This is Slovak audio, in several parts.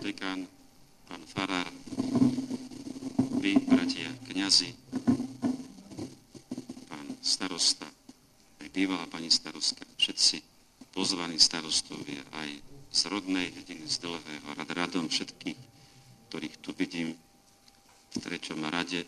dekán, pán farár, vy, bratia, kňazi, pán starosta, aj bývalá pani starostka, všetci pozvaní starostovia, aj z rodnej dediny, z Dlhého, radom všetkých, ktorých tu vidím v 3. rade,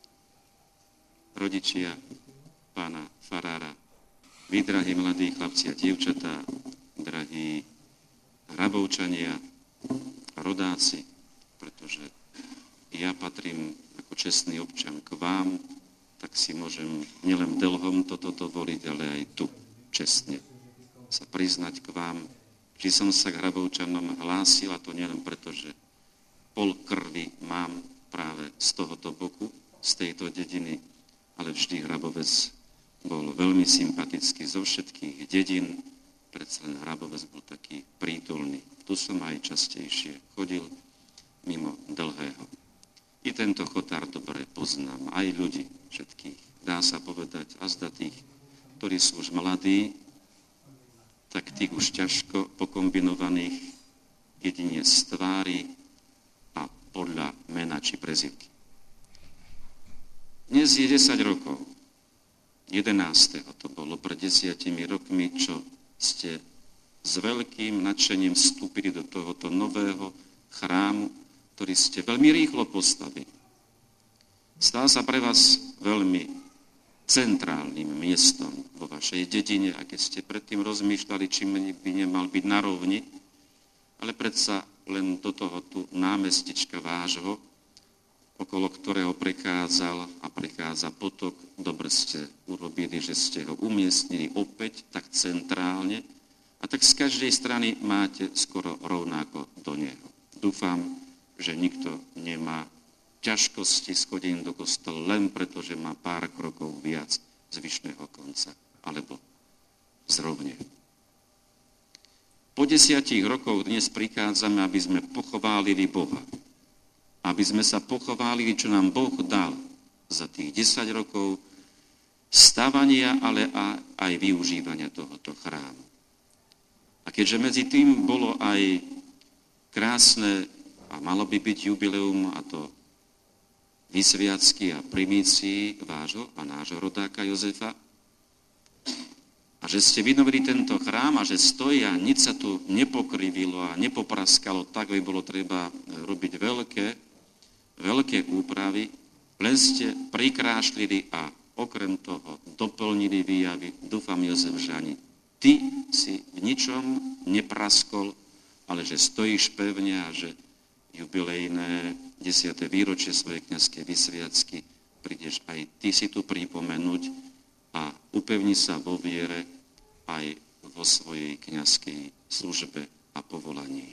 rodičia pána farára, vy, drahí mladí chlapci a dievčatá, drahí Hrabovčania, rodáci, pretože ja patrím ako čestný občan k vám, tak si môžem nielen Delhom toto dovoliť, ale aj tu čestne sa priznať k vám, že som sa k Hrabovčanom hlásil, a to nielen preto, že pol krvi mám práve z tohoto boku, z tejto dediny, ale vždy Hrabovec bol veľmi sympatický zo všetkých dedín, predsa len Hrabovec bol taký prítulný. Tu som aj častejšie chodil mimo Dlhého. I tento chotár dobre poznám, aj ľudí všetkých. Dá sa povedať, a zda tých, ktorí sú už mladí, tak tých už ťažko pokombinovaných jedine z tvári a podľa mena či prezivky. Dnes je 10 rokov. 11. to bolo pred 10 rokmi, čo ste s veľkým nadšením vstúpili do tohoto nového chrámu, ktorý ste veľmi rýchlo postavili. Stal sa pre vás veľmi centrálnym miestom vo vašej dedine, a keď ste predtým rozmýšľali, či by nemal byť na rovni, ale predsa len do toho tu námestička vášho, okolo ktorého prechádza potok, dobre ste urobili, že ste ho umiestnili opäť tak centrálne, a tak z každej strany máte skoro rovnako do neho. Dúfam, že nikto nemá ťažkosti s chodením do kostola len preto, že má pár krokov viac z Vyšného konca alebo z Rovne. Po 10 rokoch dnes prichádzame, aby sme pochválili Boha. Aby sme sa pochválili, čo nám Boh dal za tých 10 rokov stavania, ale aj využívania tohoto chrámu. A keďže medzi tým bolo aj krásne a malo by byť jubileum, a to vysviacky a primícií vášho a nášho rodáka Jozefa, a že ste vynovili tento chrám a že stojí a nič sa tu nepokrivilo a nepopraskalo, tak by bolo treba robiť veľké úpravy, len ste prikrášlili a okrem toho doplnili výjavy. Dúfam, Jozef, že ani ty si v ničom nepraskol, ale že stojíš pevne a že jubilejné 10. výročie svojej kňazskej vysviacky prídeš aj ty si tu pripomenúť a upevni sa vo viere aj vo svojej kňazskej službe a povolaní.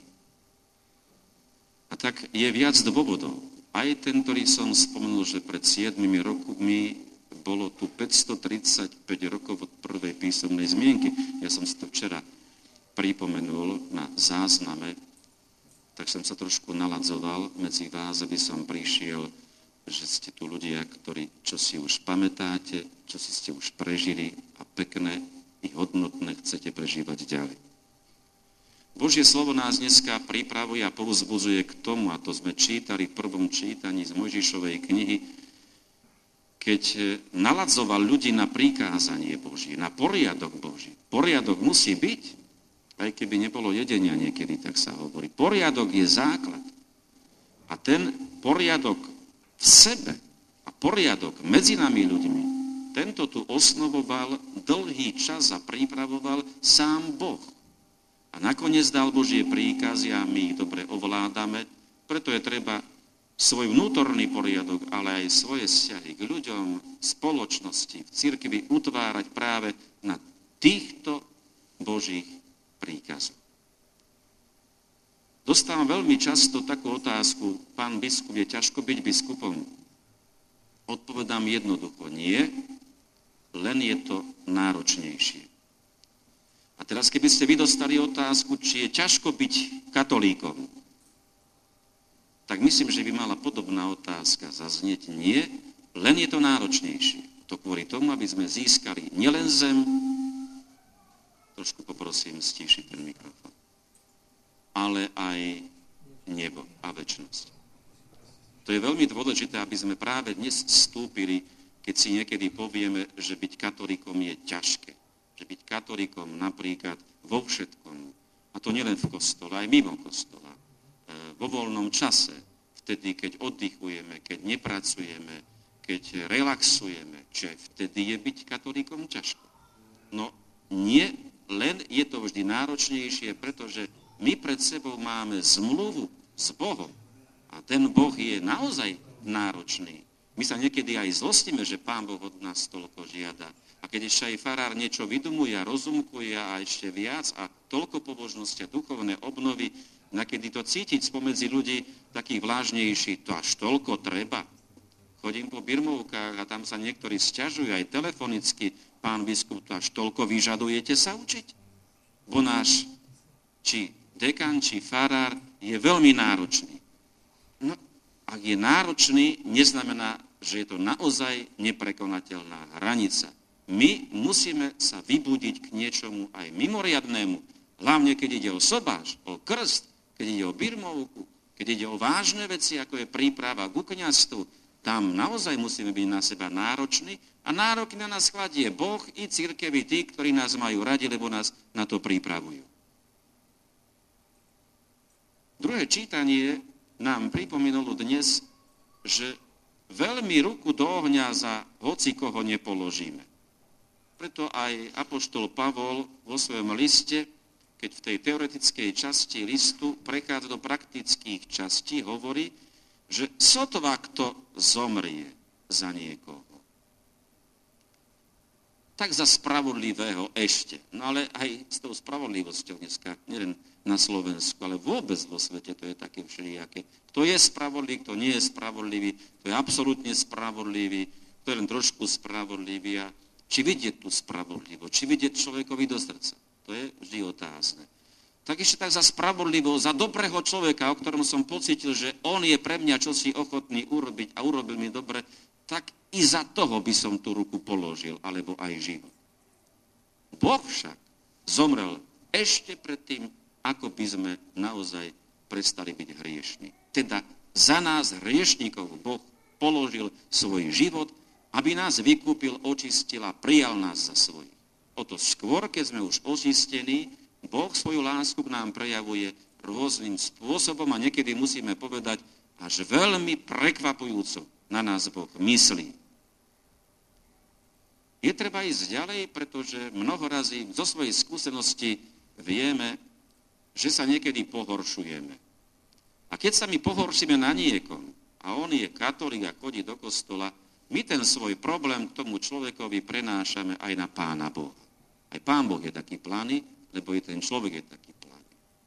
A tak je viac dôvodov. Aj ten, ktorý som spomenul, že pred 7 rokmi bolo tu 535 rokov od prvej písomnej zmienky. Ja som si to včera pripomenul na zázname, tak som sa trošku naladzoval medzi vás, aby som prišiel, že ste tu ľudia, ktorí čo si už pamätáte, čo si ste už prežili a pekné i hodnotné chcete prežívať ďalej. Božie slovo nás dneska pripravuje a povzbudzuje k tomu, a to sme čítali v prvom čítaní z Mojžišovej knihy, keď naladzoval ľudí na prikázanie Božie, na poriadok Boží. Poriadok musí byť, aj keby nebolo jedenia niekedy, tak sa hovorí. Poriadok je základ. A ten poriadok v sebe a poriadok medzi nami ľuďmi, tento tu osnovoval dlhý čas a pripravoval sám Boh. A nakoniec dal Božie príkazy a my ich dobre ovládame, preto je treba svoj vnútorný poriadok, ale aj svoje vzťahy k ľuďom, spoločnosti, v cirkvi utvárať práve na týchto Božích príkazoch. Dostávam veľmi často takú otázku, pán biskup, je ťažko byť biskupom? Odpovedám jednoducho, nie, len je to náročnejšie. A teraz, keby ste vy dostali otázku, či je ťažko byť katolíkom, tak myslím, že by mala podobná otázka zaznieť. Nie, len je to náročnejšie. To kvôli tomu, aby sme získali nielen zem, trošku poprosím stíšiť ten mikrofón, ale aj nebo. večnosť. To je veľmi dôležité, aby sme práve dnes vstúpili, keď si niekedy povieme, že byť katolíkom je ťažké. Že byť katolíkom napríklad vo všetkom, a to nielen v kostole, aj mimo kostola, vo voľnom čase, vtedy, keď oddychujeme, keď nepracujeme, keď relaxujeme, čiže vtedy je byť katolíkom ťažko. No nie, len je to vždy náročnejšie, pretože my pred sebou máme zmluvu s Bohom a ten Boh je naozaj náročný. My sa niekedy aj zlostíme, že Pán Boh od nás toľko žiada. A keď ešte aj farár niečo vydumuje a rozumkuje a ešte viac a toľko pobožnosti a duchovné obnovy, nakedy to cítiť spomedzi ľudí takých vlážnejších, to až toľko treba. Chodím po birmovkách a tam sa niektorí sťažujú aj telefonicky, pán biskup, to až toľko vyžadujete sa učiť? Bo náš či dekan, či farár je veľmi náročný. No, ak je náročný, neznamená, že je to naozaj neprekonateľná hranica. My musíme sa vybudiť k niečomu aj mimoriadnému, hlavne keď ide o sobáš, o krst, keď ide o birmovku, keď ide o vážne veci, ako je príprava ku kňazstvu, tam naozaj musíme byť na seba nároční a nároky na nás kladie Boh i cirkev, i tí, ktorí nás majú radi, lebo nás na to pripravujú. Druhé čítanie nám pripomenulo dnes, že veľmi ruku do ohňa za hocikoho nepoložíme. Preto aj apoštol Pavol vo svojom liste, keď v tej teoretickej časti listu prechádza do praktických častí, hovorí, že sotva kto zomrie za niekoho. Tak za spravodlivého ešte. No ale aj s tou spravodlivosťou dneska, nielen na Slovensku, ale vôbec vo svete to je také všelijaké. Kto je spravodlivý, kto nie je spravodlivý, kto je absolútne spravodlivý, kto je len trošku spravodlivý a či vidieť tú spravodlivosť, či vidieť človekovi do srdca. To je vždy otázne. Tak ešte tak za spravodlivosť, za dobrého človeka, o ktorom som pocítil, že on je pre mňa čosi ochotný urobiť a urobil mi dobre, tak i za toho by som tú ruku položil, alebo aj život. Boh však zomrel ešte predtým, ako by sme naozaj prestali byť hriešni. Teda za nás hriešnikov Boh položil svoj život, aby nás vykúpil, očistil a prijal nás za svoj. O to skôr, keď sme už očistení, Boh svoju lásku k nám prejavuje rôznym spôsobom a niekedy musíme povedať, až veľmi prekvapujúco na nás Boh myslí. Je treba ísť ďalej, pretože mnoho razy zo svojej skúsenosti vieme, že sa niekedy pohoršujeme. A keď sa my pohoršíme na niekom, a on je katolík a chodí do kostola, my ten svoj problém k tomu človekovi prenášame aj na Pána Boha. Aj Pán Boh je taký plány, lebo je ten človek je taký plány.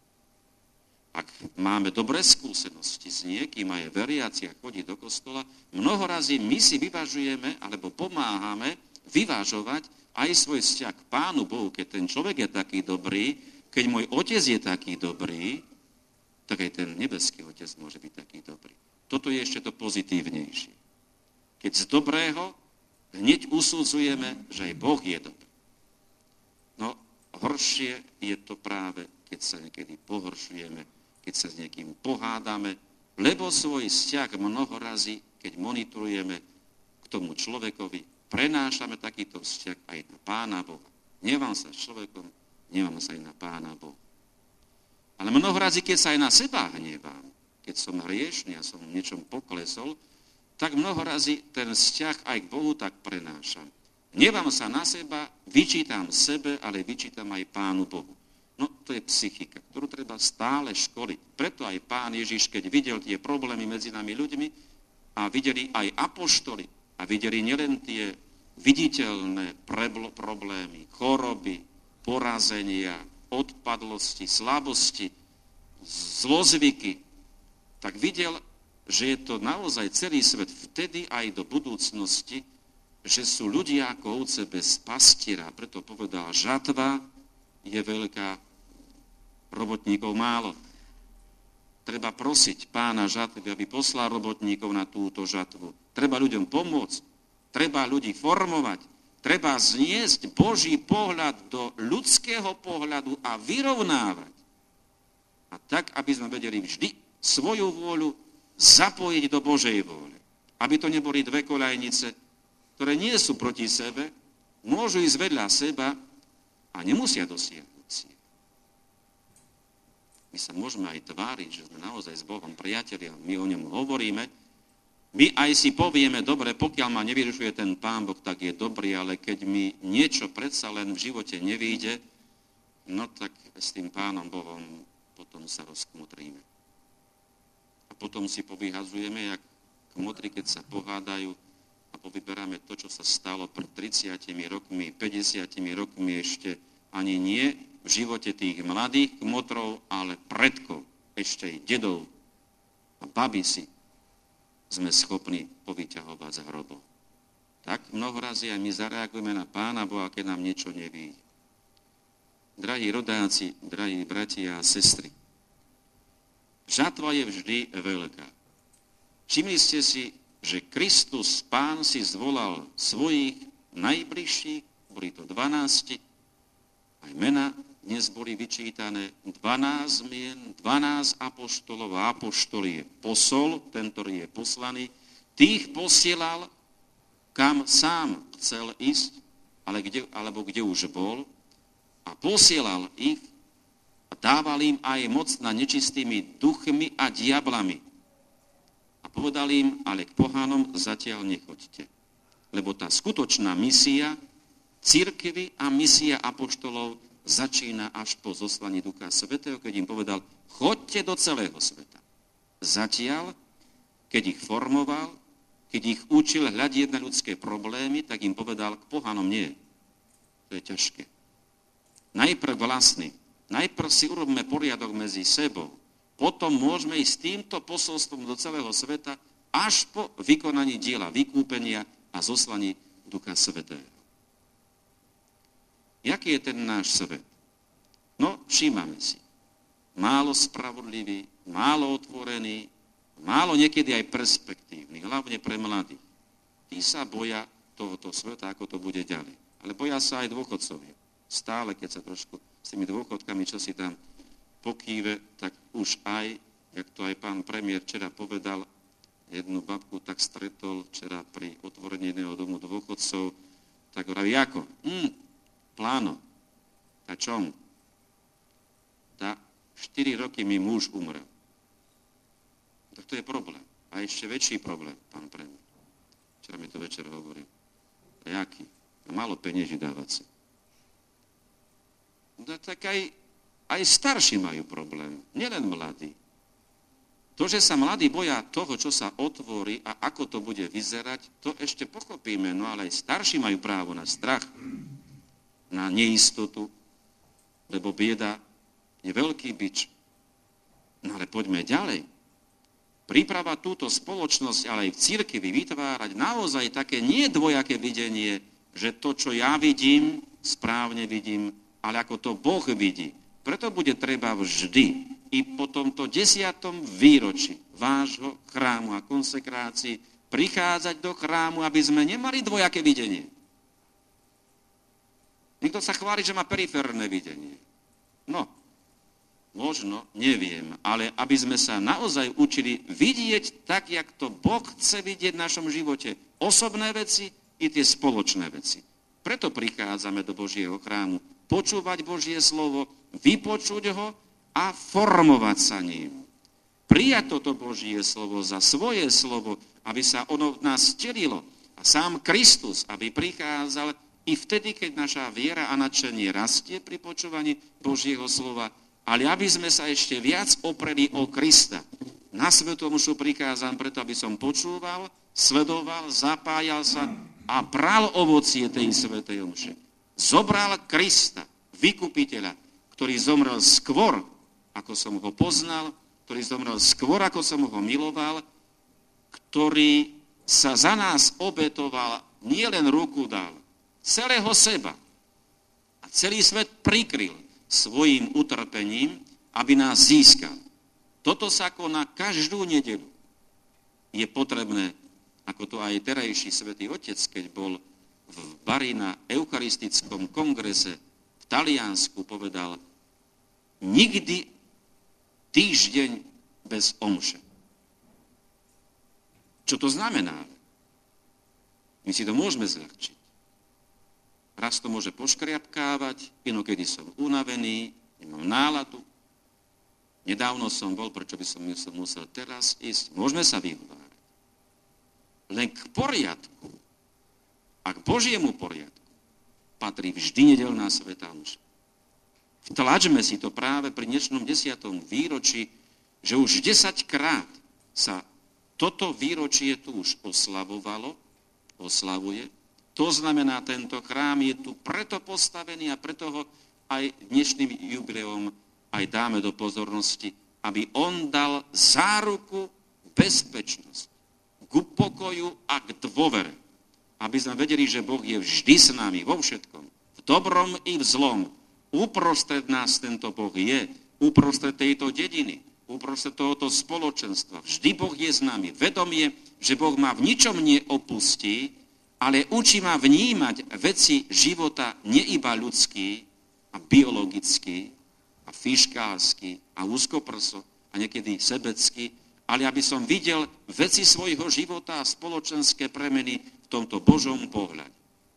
Ak máme dobré skúsenosti s niekým a je veriaci a chodí do kostola, mnoho razy my si vyvažujeme alebo pomáhame vyvažovať aj svoj vzťah k Pánu Bohu. Keď ten človek je taký dobrý, keď môj otec je taký dobrý, tak aj ten nebeský otec môže byť taký dobrý. Toto je ešte to pozitívnejšie. Keď z dobrého hneď usudzujeme, že aj Boh je dobrý. No, horšie je to práve, keď sa niekedy pohoršujeme, keď sa s niekým pohádame, lebo svoj vzťah mnoho razy, keď monitorujeme k tomu človekovi, prenášame takýto vzťah aj na Pána Boha. Nemám sa s človekom, nemám sa aj na Pána Boha. Ale mnoho razy, keď sa aj na seba hnevám, keď som hriešný a som v niečom poklesol, tak mnoho razy ten vzťah aj k Bohu tak prenášam. Hnevám sa na seba, vyčítam sebe, ale vyčítam aj Pánu Bohu. No, to je psychika, ktorú treba stále školiť. Preto aj Pán Ježiš, keď videl tie problémy medzi nami ľuďmi a videli aj apoštoli a videli nielen tie viditeľné problémy, choroby, porazenia, odpadlosti, slabosti, zlozvyky, tak videl, že je to naozaj celý svet vtedy aj do budúcnosti, že sú ľudia ako ovce bez pastiera. Preto povedal, žatva je veľká, robotníkov málo. Treba prosiť Pána žatvy, aby poslal robotníkov na túto žatvu. Treba ľuďom pomôcť, treba ľudí formovať, treba zniesť Boží pohľad do ľudského pohľadu a vyrovnávať. A tak, aby sme vedeli vždy svoju vôľu zapojiť do Božej vôle. Aby to neboli dve koľajnice, ktoré nie sú proti sebe, môžu ísť vedľa seba a nemusia dosiahnuť cieľ. My sa môžeme aj tváriť, že sme naozaj s Bohom priatelia, my o ňom hovoríme, my aj si povieme, dobre, pokiaľ ma nevyrušuje ten Pán Boh, tak je dobrý, ale keď mi niečo predsa len v živote nevyjde, no tak s tým Pánom Bohom potom sa rozkmotríme. A potom si povyhazujeme, jak kmotri, keď sa pohádajú a povyberáme to, čo sa stalo pred 30 rokmi, 50 rokmi ešte ani nie v živote tých mladých kmotrov, ale predkov, ešte aj dedov a babysy sme schopní povyťahovať z hrobov. Tak mnohorazí aj my zareagujeme na Pána Boha, keď nám niečo nevyjde. Drahí rodáci, drahí bratia a sestry, žatva je vždy veľká. Všimli ste si, že Kristus, Pán, si zvolal svojich najbližších, boli to 12, aj mena dnes boli vyčítané, 12 mien, 12 apoštolov a apoštol je posol, ten, ktorý je poslaný, tých posielal, kam sám chcel ísť, alebo kde už bol, a posielal ich a dával im aj moc nad nečistými duchmi a diablami. A povedal im, ale k pohánom zatiaľ nechoďte. Lebo tá skutočná misia cirkvi a misia apoštolov začína až po zoslaní Ducha Svätého, keď im povedal, choďte do celého sveta. Zatiaľ, keď ich formoval, keď ich učil hľadiť na ľudské problémy, tak im povedal, k pohánom nie. To je ťažké. Najprv vlastný. Najprv si urobme poriadok medzi sebou. Potom môžeme ísť s týmto posolstvom do celého sveta až po vykonaní diela vykúpenia a zoslaní Ducha Svätého. Jaký je ten náš svet? No, všímame si. Málo spravodlivý, málo otvorený, málo niekedy aj perspektívny, hlavne pre mladých. Tí sa boja tohoto sveta, ako to bude ďalej. Ale boja sa aj dôchodcovia. Stále, keď sa trošku s tými dôchodkami, čo si tam pokýve, tak už aj, jak to aj pán premiér včera povedal, jednu babku tak stretol včera pri otvorení jedného domu dôchodcov, tak hovorí, ako? Pláno. A čom? Tá 4 roky mi muž umrel. Tak to je problém. A ešte väčší problém, pán premiér. Včera mi to večer hovoril. A jaký? Málo peniaží dávať sa. No tak aj starší majú problém. Nielen mladí. To, že sa mladí boja toho, čo sa otvorí a ako to bude vyzerať, to ešte pochopíme. No ale aj starší majú právo na strach, na neistotu, lebo bieda je veľký bič. No ale poďme ďalej. Príprava túto spoločnosť, ale aj v cirkvi vytvárať naozaj také nie dvojaké videnie, že to, čo ja vidím, správne vidím, ale ako to Boh vidí. Preto bude treba vždy i po tomto 10. výročí vášho chrámu a konsekrácii prichádzať do chrámu, aby sme nemali dvojaké videnie. Niekto sa chváli, že má periférne videnie. No, možno, neviem, ale aby sme sa naozaj učili vidieť tak, jak to Boh chce vidieť v našom živote. Osobné veci i tie spoločné veci. Preto prichádzame do Božieho chrámu. Počúvať Božie slovo, vypočuť ho a formovať sa ním. Prijať toto Božie slovo za svoje slovo, aby sa ono v nás vtelilo. A sám Kristus, aby prichádzal i vtedy, keď naša viera a nadšenie rastie pri počúvaní Božieho slova, ale aby sme sa ešte viac opreli o Krista. Na svetu omšu prikázam preto, aby som počúval, sledoval, zapájal sa a bral ovocie tej svätej omše. Zobral Krista, vykupiteľa, ktorý zomrel skôr, ako som ho poznal, ktorý zomrel skôr, ako som ho miloval, ktorý sa za nás obetoval, nielen ruku dal, celého seba a celý svet prikryl svojím utrpením, aby nás získal. Toto sa koná každú nedeľu. Je potrebné, ako to aj terajší svätý Otec, keď bol v Bari na eucharistickom kongrese v Taliansku, povedal, nikdy týždeň bez omše. Čo to znamená? My si to môžeme zľahčiť. Raz to môže poškriapkávať, inokedy som unavený, nemám náladu. Nedávno som bol, prečo by som musel teraz ísť. Môžeme sa vyhovárať. Len k poriadku a k Božiemu poriadku patrí vždy nedeľná svätá omša. Vtlačme si to práve pri dnešnom 10. výročí, že už 10-krát sa toto výročie tu už oslavuje. To znamená, tento chrám je tu preto postavený a preto ho aj dnešným jubileom aj dáme do pozornosti, aby on dal záruku, bezpečnosť k pokoju a k dôvere. Aby sme vedeli, že Boh je vždy s nami vo všetkom, v dobrom i v zlom. Uprostred nás tento Boh je, uprostred tejto dediny, uprostred tohoto spoločenstva. Vždy Boh je s nami. Vedomie, že Boh ma v ničom neopustí, ale učí ma vnímať veci života nie iba ľudský a biologický a fiškálsky a úzkoprso a niekedy sebecky, ale aby som videl veci svojho života a spoločenské premeny v tomto Božom pohľade.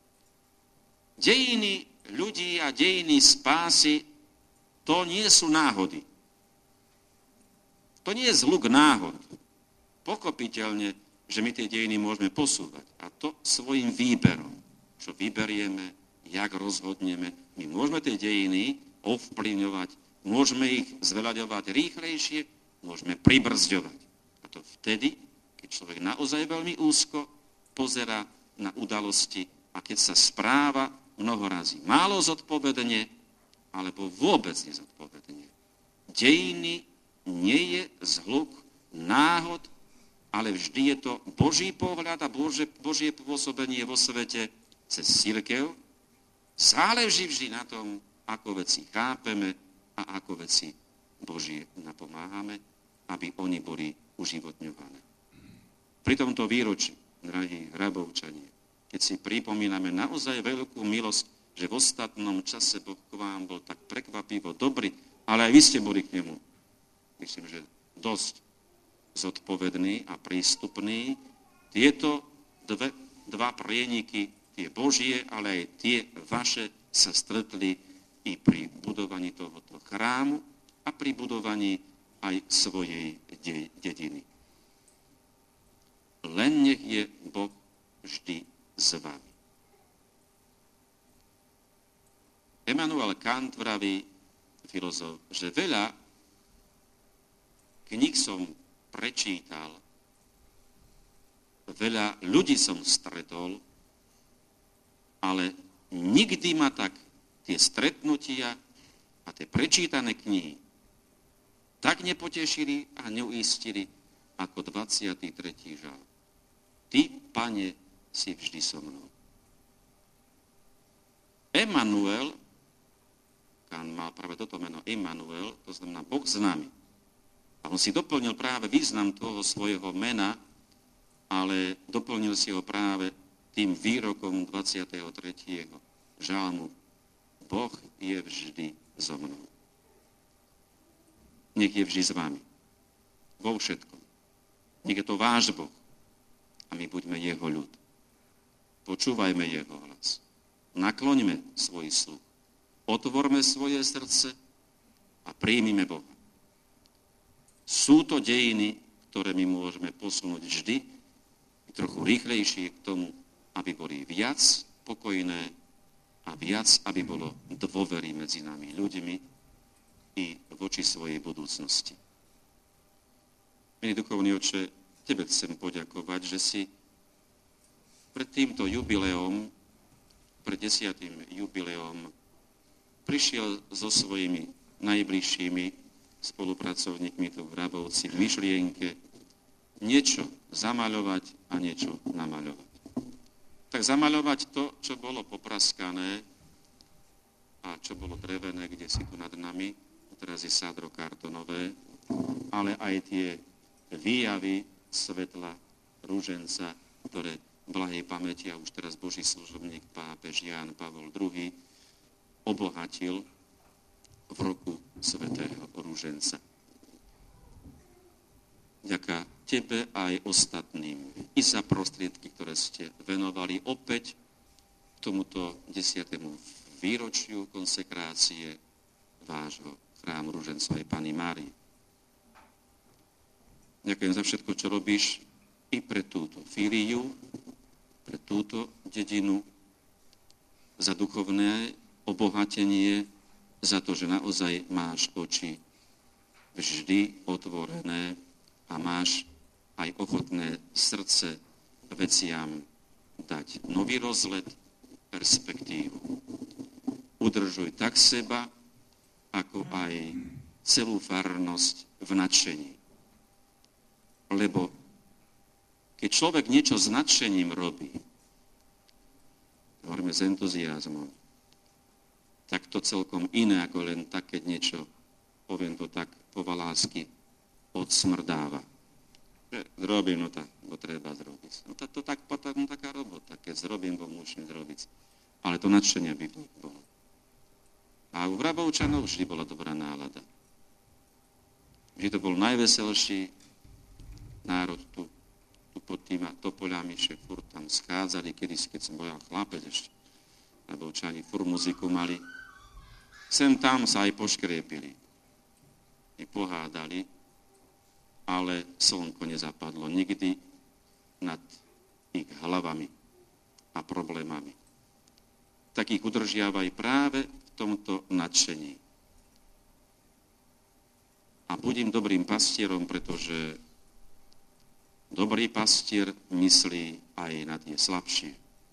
Dejiny ľudí a dejiny spásy, to nie sú náhody. To nie je zhluk náhod. Pochopiteľne, že my tie dejiny môžeme posúvať. A to svojim výberom. Čo vyberieme, jak rozhodneme. My môžeme tie dejiny ovplyvňovať, môžeme ich zveľaďovať rýchlejšie, môžeme pribrzďovať. A to vtedy, keď človek naozaj veľmi úzko pozerá na udalosti a keď sa správa mnoho razy málo zodpovedne, alebo vôbec nezodpovedne. Dejiny nie je zhluk náhod, ale vždy je to Boží pohľad a Božie pôsobenie vo svete cez cirkev. Záleží vždy na tom, ako veci chápeme a ako veci Božie napomáhame, aby oni boli uživotňované. Pri tomto výročí, drahí Hrabovčania, keď si pripomíname naozaj veľkú milosť, že v ostatnom čase Boh k vám bol tak prekvapivo dobrý, ale aj vy ste boli k nemu, myslím, že dosť zodpovedný a prístupný. Tieto dva prieniky, tie Božie, ale aj tie vaše, sa stretli i pri budovaní tohoto chrámu a pri budovaní aj svojej dediny. Len nech je Boh vždy s vami. Immanuel Kant vraví, filozof, že veľa kníh som prečítal, veľa ľudí som stretol, ale nikdy ma tak tie stretnutia a tie prečítané knihy tak nepotešili a neuistili ako 23. žalm. Ty, Pane, si vždy so mnou. Immanuel, Kant mal práve toto meno Immanuel, to znamená Boh s nami. A on si doplnil práve význam toho svojho mena, ale doplnil si ho práve tým výrokom 23. žalmu. Boh je vždy so mnou. Nech je vždy s vami. Vo všetkom. Nech je to váš Boh. A my buďme jeho ľud. Počúvajme jeho hlas. Nakloňme svoj sluch. Otvorme svoje srdce a príjmime Boha. Sú to dejiny, ktoré my môžeme posunúť vždy trochu rýchlejšie k tomu, aby boli viac pokojné a viac, aby bolo dôvery medzi nami ľuďmi i voči svojej budúcnosti. Milý duchovný oče, tebe chcem poďakovať, že si pred týmto jubileom, pred 10. jubileom prišiel so svojimi najbližšími spolupracovníkmi tu v Hrabovci v myšlienke niečo zamaľovať a niečo namaľovať. Tak zamaľovať to, čo bolo popraskané a čo bolo drevené, kde si tu nad nami, teraz je sádro kartonové, ale aj tie výjavy svetla rúženca, ktoré blahej pamäti a už teraz Boží služobník pápež Ján Pavol II obohatil v roku svätého rúženca. tebe aj ostatným. I za prostriedky, ktoré ste venovali opäť tomuto 10. výročiu konsekrácie vášho chrámu Ružencovej Panny Márie. Ďakujem za všetko, čo robíš i pre túto fíliu, pre túto dedinu, za duchovné obohatenie, za to, že naozaj máš oči vždy otvorené a máš aj ochotné srdce veciam dať nový rozlet, perspektívu. Udržuj tak seba, ako aj celú farnosť v nadšení. Lebo keď človek niečo s nadšením robí, hovoríme s entuziazmom, tak to celkom iné, ako len tak, keď niečo, poviem to tak, povalásky, odsmrdáva. Že zrobím, no tak, bo treba zrobiť. No to tak, potom taká robota, keď zrobím, bo musím zrobiť. Ale to nadšenie by bolo. A u Vrabovčanov vždy bola dobrá nálada. Vždy to bol najveselší národ tu pod týma topoľami, že furt tam schádzali, keď som bol chlapec ešte. Vrabovčani furt muziku mali. Sem tam sa aj poškriepili. I pohádali, ale slnko nezapadlo nikdy nad ich hlavami a problémami. Tak ich udržiavaj práve v tomto nadšení. A buď im dobrým pastierom, pretože dobrý pastier myslí aj na tie slabšie.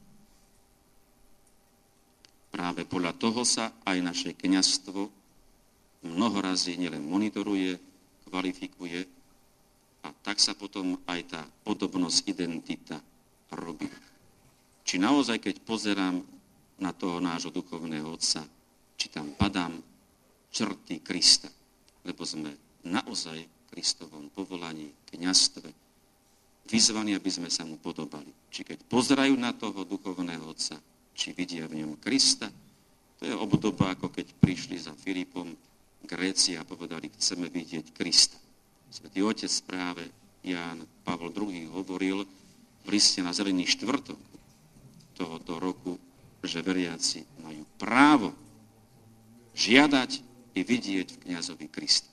Práve podľa toho sa aj naše kňazstvo mnoho razy nielen monitoruje, kvalifikuje a tak sa potom aj tá podobnosť, identita robí. Či naozaj, keď pozerám na toho nášho duchovného otca, či tam padám črty Krista, lebo sme naozaj v Kristovom povolaní, kňazstve, vyzvaní, aby sme sa mu podobali. Či keď pozerajú na toho duchovného otca, či vidia v ňom Krista, to je obdoba, ako keď prišli za Filipom Gréci a povedali, chceme vidieť Krista. Svätý Otec práve Ján Pavol II hovoril v liste na Zelený štvrtok tohoto roku, že veriaci majú právo žiadať i vidieť v kňazovi Krista.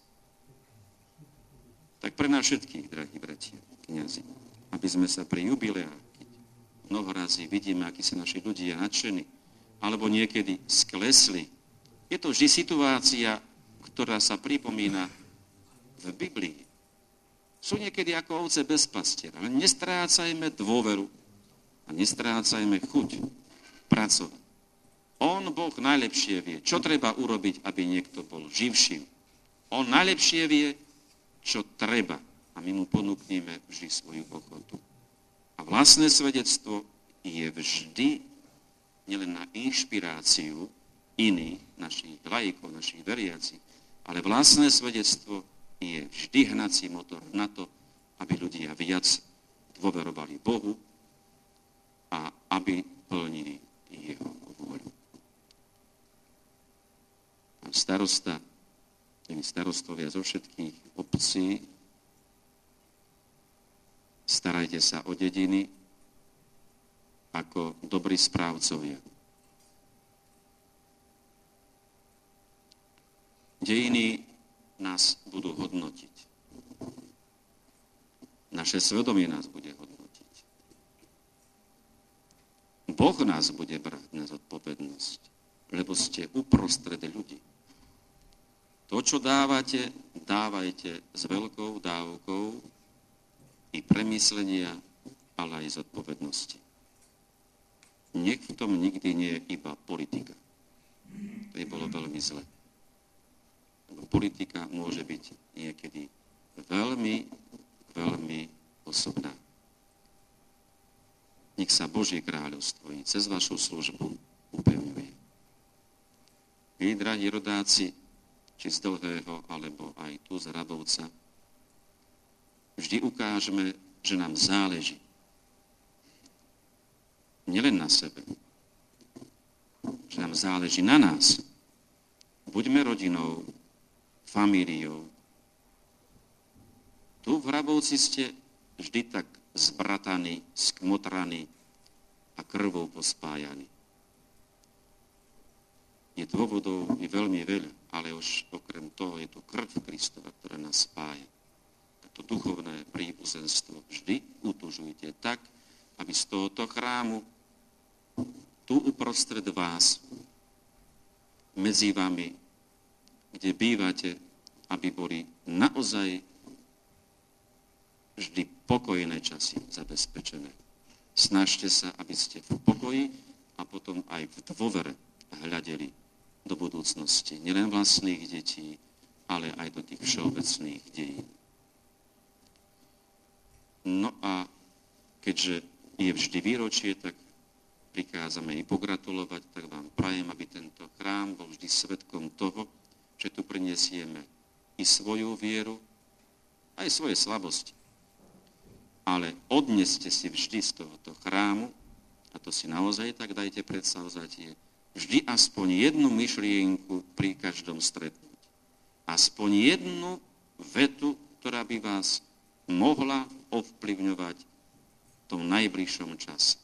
Tak pre nás všetkých, drahí bratia, kňazi, aby sme sa pri jubileách, keď mnoho razy vidíme, akí sa naši ľudia nadšení, alebo niekedy sklesli. Je to vždy situácia, ktorá sa pripomína v Biblii. Sú niekedy ako ovce bez pastiera, ale nestrácajme dôveru a nestrácajme chuť pracovať. On, Boh, najlepšie vie, čo treba urobiť, aby niekto bol živším. On najlepšie vie, čo treba a my mu ponúkneme vždy svoju ochotu. A vlastné svedectvo je vždy nielen na inšpiráciu iných, našich laikov, našich veriacich, ale vlastné svedectvo je vždy hnací motor na to, aby ľudia viac dôverovali Bohu a aby plnili jeho vôľu. Pán starosta, starostovia zo všetkých obcí, starajte sa o dediny ako dobrí správcovia. Dejiny nás budú hodnotiť. Naše svedomie nás bude hodnotiť. Boh nás bude brať na zodpovednosť, lebo ste uprostred ľudí. To, čo dávate, dávajte s veľkou dávkou i premyslenia, ale aj zodpovednosti. Nech v tom nikdy nie je iba politika. To by bolo veľmi zle. Lebo politika môže byť niekedy veľmi, veľmi osobná. Nech sa Božie kráľovstvo i cez vašu službu upevňuje. Vy, drahí rodáci, či z Dlhého, alebo aj tu z Hrabovca, vždy ukážeme, že nám záleží. Nielen na sebe, že nám záleží na nás. Buďme rodinou, familiou. Tu v Hrabovci ste vždy tak zbrataní, skmotraní a krvou pospájaní. Je dôvodov je veľmi veľa, ale už okrem toho je tu krv Kristova, ktorá nás spája. To duchovné príbuzenstvo vždy utužujte tak, aby z tohoto chrámu tu uprostred vás, medzi vami, kde bývate, aby boli naozaj vždy pokojné časy zabezpečené. Snažte sa, aby ste v pokoji a potom aj v dôvere hľadeli do budúcnosti. Nielen vlastných detí, ale aj do tých všeobecných dejín. No a keďže je vždy výročie, tak prichádzame i pogratulovať, tak vám prajem, aby tento chrám bol vždy svedkom toho, že tu prinesieme i svoju vieru, aj svoje slabosti. Ale odneste si vždy z tohoto chrámu, a to si naozaj tak dajte predsavzatie, vždy aspoň jednu myšlienku pri každom stretnutí. Aspoň jednu vetu, ktorá by vás mohla ovplyvňovať v tom najbližšom čase.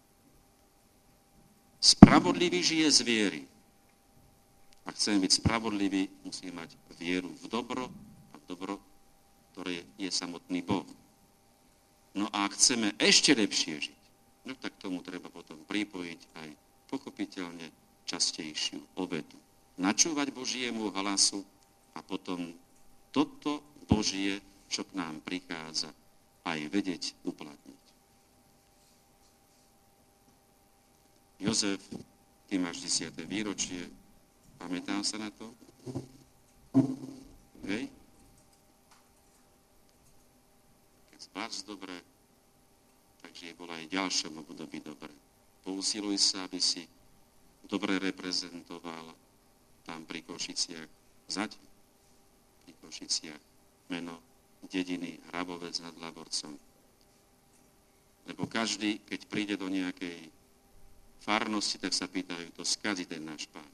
Spravodlivý žije z viery. Ak chceme byť spravodliví, musíme mať vieru v dobro, a v dobro, ktoré je samotný Boh. No a ak chceme ešte lepšie žiť, no tak tomu treba potom pripojiť aj pochopiteľne častejšiu obetu. Načúvať Božiemu hlasu a potom toto Božie, čo k nám prichádza, aj vedieť uplatniť. Jozef, ty máš 10. výročie, pamätám sa na to? Hej? Keď zvlášť dobre, takže je bola aj ďalšom období dobre. Pousiluj sa, aby si dobre reprezentoval tam pri Košiciach, pri Košiciach meno dediny Hrabovec nad Laborcom. Lebo každý, keď príde do nejakej farnosti, tak sa pýtajú, to skadí ten náš pán.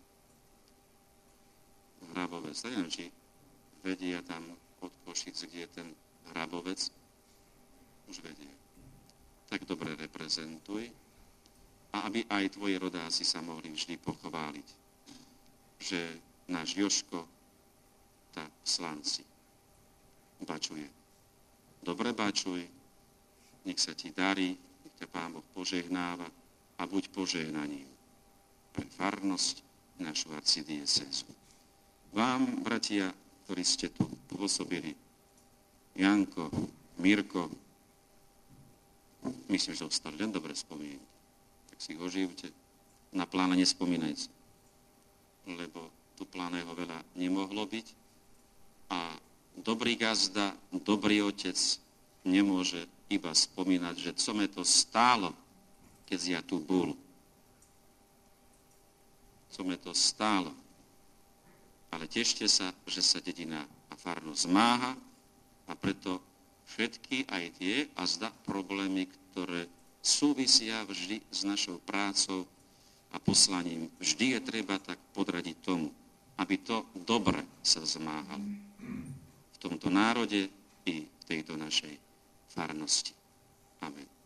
Hrabovec. Tak neviem, či vedia tam od Košic, kde je ten Hrabovec. Už vedia. Tak dobre reprezentuj. A aby aj tvoji rodáci sa mohli vždy pochváliť, že náš Jožko tak v Slanci bačuje. Dobre bačuj, nech sa ti darí, nech ťa Pán Boh požehnáva a buď požehnaním pre farnosť našu arcidiecézu. Vám, bratia, ktorí ste tu pôsobili, Janko, Mirko, myslím, že ostali len dobre spomienky. Tak si ich oživte. Na pláne nespomínajte, lebo tu pláneho veľa nemohlo byť a dobrý gazda, dobrý otec nemôže iba spomínať, že co me to stálo, keď ja tu bol. Co me to stálo. Ale tešte sa, že sa dedina a farnosť zmáha a preto všetky aj tie a zda problémy, ktoré súvisia vždy s našou prácou a poslaním. Vždy je treba tak podradiť tomu, aby to dobre sa zmáhalo v tomto národe i v tejto našej farnosti. Amen.